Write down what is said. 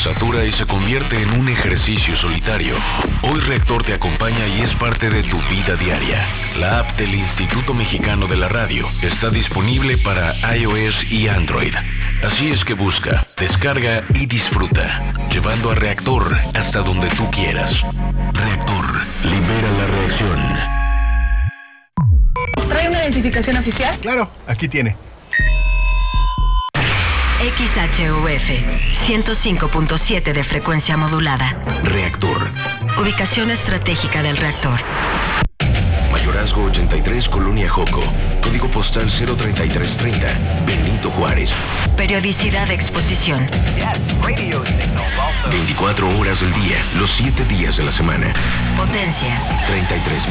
satura y se convierte en un ejercicio solitario. Hoy Reactor te acompaña y es parte de tu vida diaria. La app del Instituto Mexicano de la Radio está disponible para iOS y Android. Así es que busca, descarga y disfruta, llevando a Reactor hasta donde tú quieras. Reactor, libera la reacción. ¿Trae una identificación oficial? Claro, aquí tiene. XHUF 105.7 de frecuencia modulada. Reactor. Ubicación estratégica del reactor. Mayorazgo 83, Colonia Joco. Código postal 03330, Benito Juárez. Periodicidad de exposición. 24 horas del día, los 7 días de la semana. Potencia. 33